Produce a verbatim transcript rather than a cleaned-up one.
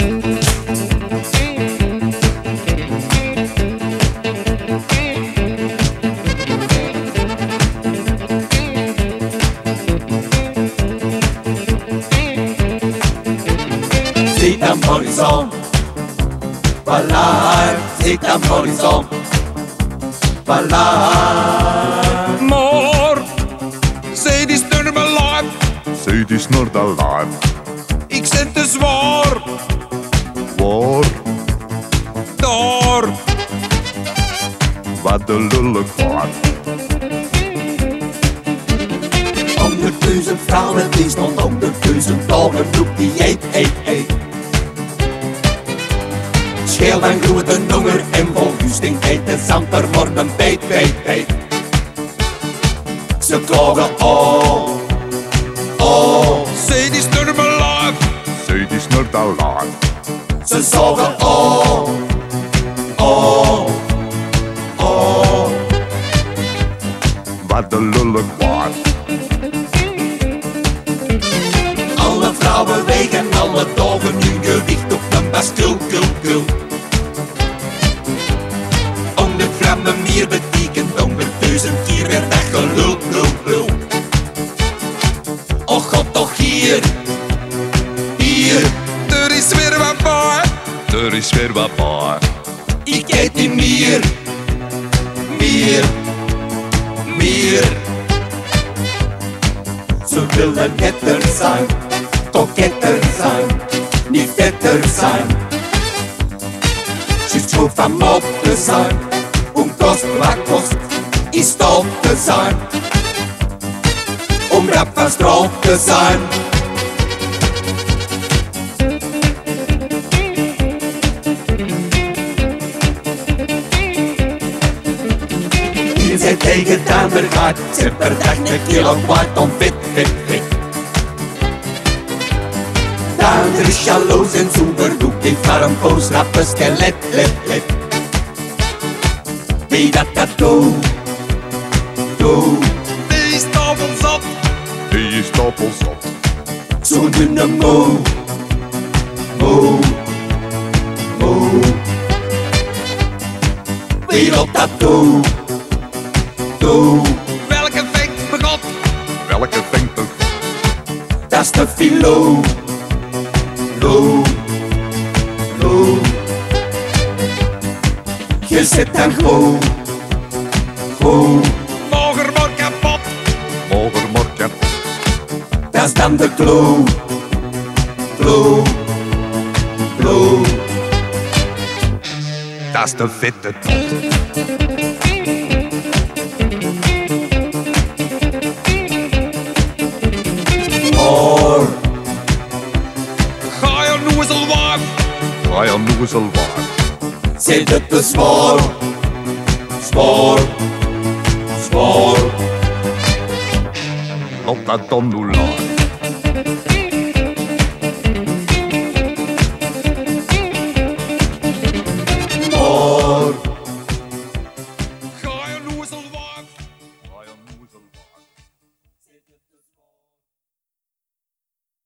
Zit am horizont, Ballard, zit am horizont, Ballard. Maar, zij die is me live. Zij die is nog alive. Ik zit te zwaar. Waar? Daar. Wat de lullig waar. Honderdduizend vrouwen die stond honderdduizend dagen op die eet, eet, eet. Scheel en grote honger en vol goesting eet de zand er worden beet, beet, beet. Ze klagen oh, oh. Zij die is me live. Zij die is nog alive. Ze zeggen oh, oh, oh. Wat de lullig waar. Alle vrouwen wegen alle dagen hun gewicht op een bas kul, kul, kul. honderd grammen meer betekent honderdduizend keer weer dat gelul, lul, lul. Och god, toch hier, hier. Er is weer wat bij. Er is weer wat bij. Ik eet die meer, meer, meer. Ze willen netter zijn, koketter zijn, niet vetter zijn. Ze is van mop te zijn, om kost wat kost, is stop te zijn. Om rap van stroop te zijn. Hier zijn tegen de gaat, ze per dag een kilowatt om fit, fit, fit. Daander is jaloers en zoever, doet heeft maar een poos rappe skelet, let, let. Wie dat dat doet, doet. Die is tafelzat. Die is doppelzot. Zo'n dunne moe, moe, moe. Wie dat dat doet, doet. Welke vindt begot? Welke denkt toch? Dat is de filo, lo, lo. Je zit daar go, go. Moger maar kapot. Moger morgen. Dat is dan de klo, klo, klo. Dat is de vette tot. More, Ga je noezelwaaf. Ga je noezel waar. zit het te zwaar, zwaar, zwaar. Op dat dan nu laat.